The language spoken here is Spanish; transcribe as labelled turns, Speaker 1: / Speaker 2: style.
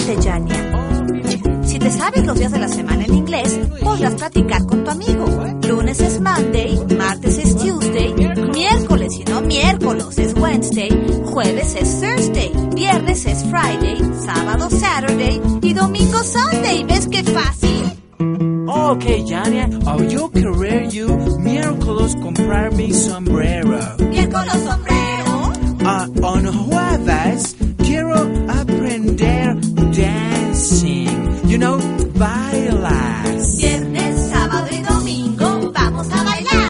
Speaker 1: Excelente, Yania. Si te sabes los días de la semana en inglés, podrás practicar con tu amigo. Lunes es Monday, martes es Tuesday, miércoles y no miércoles es Wednesday, jueves es Thursday, viernes es Friday, sábado Saturday y domingo Sunday. ¿Ves qué fácil?
Speaker 2: Okay, Yania, yo querer you miércoles comprar mi sombrero.
Speaker 1: Miércoles